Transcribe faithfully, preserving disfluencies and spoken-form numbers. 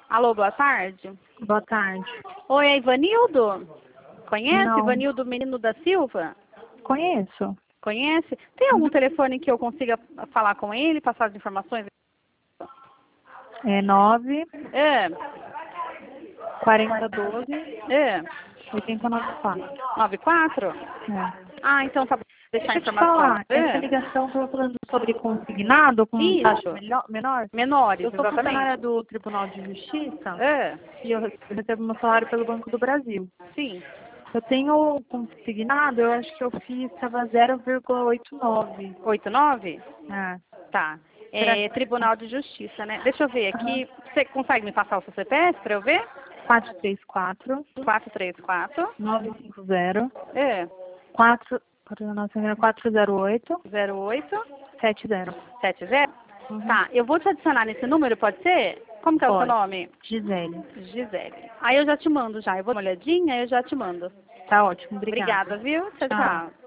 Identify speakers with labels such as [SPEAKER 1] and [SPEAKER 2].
[SPEAKER 1] Alô, boa tarde.
[SPEAKER 2] Boa tarde.
[SPEAKER 1] Oi, é Ivanildo? Conhece
[SPEAKER 2] Não.
[SPEAKER 1] Ivanildo Menino da Silva?
[SPEAKER 2] Conheço.
[SPEAKER 1] Conhece? Tem algum
[SPEAKER 2] Uhum.
[SPEAKER 1] telefone que eu consiga falar com ele, passar as informações?
[SPEAKER 2] É nove,
[SPEAKER 1] É,
[SPEAKER 2] quarenta, doze,
[SPEAKER 1] é.
[SPEAKER 2] oitenta e nove, quatro.
[SPEAKER 1] nove quatro?
[SPEAKER 2] É.
[SPEAKER 1] Ah, então tá bom. Vou deixar a
[SPEAKER 2] Deixa eu te
[SPEAKER 1] informação.
[SPEAKER 2] falar, essa
[SPEAKER 1] É.
[SPEAKER 2] ligação estava falando sobre consignado com taxa
[SPEAKER 1] Isso.
[SPEAKER 2] melhor- menor.
[SPEAKER 1] Menores,
[SPEAKER 2] Eu sou
[SPEAKER 1] exatamente.
[SPEAKER 2] funcionária do Tribunal de Justiça
[SPEAKER 1] É,
[SPEAKER 2] e eu re- recebo meu salário pelo Banco do Brasil.
[SPEAKER 1] sim.
[SPEAKER 2] Eu tenho consignado, eu acho que eu fiz, estava zero vírgula oitenta e nove.
[SPEAKER 1] oito nove?
[SPEAKER 2] É.
[SPEAKER 1] Tá.
[SPEAKER 2] Será
[SPEAKER 1] É
[SPEAKER 2] que...
[SPEAKER 1] Tribunal de Justiça, né? Deixa eu ver
[SPEAKER 2] Aham.
[SPEAKER 1] aqui. Você consegue me passar o seu C P F para eu ver?
[SPEAKER 2] quatro três quatro,
[SPEAKER 1] quatro três quatro.
[SPEAKER 2] nove cinco zero,
[SPEAKER 1] É.
[SPEAKER 2] quatro, quatro zero oito,
[SPEAKER 1] zero oito
[SPEAKER 2] sete zero.
[SPEAKER 1] sete zero?
[SPEAKER 2] Uhum.
[SPEAKER 1] Tá, eu vou te adicionar nesse número, pode ser? Como que é o seu
[SPEAKER 2] Pode.
[SPEAKER 1] nome?
[SPEAKER 2] Gisele.
[SPEAKER 1] Gisele. Aí eu já te mando já. Eu vou dar uma olhadinha e eu já te mando.
[SPEAKER 2] Tá ótimo, obrigada.
[SPEAKER 1] Obrigada, viu? Tchau,
[SPEAKER 2] Tchau.
[SPEAKER 1] tchau.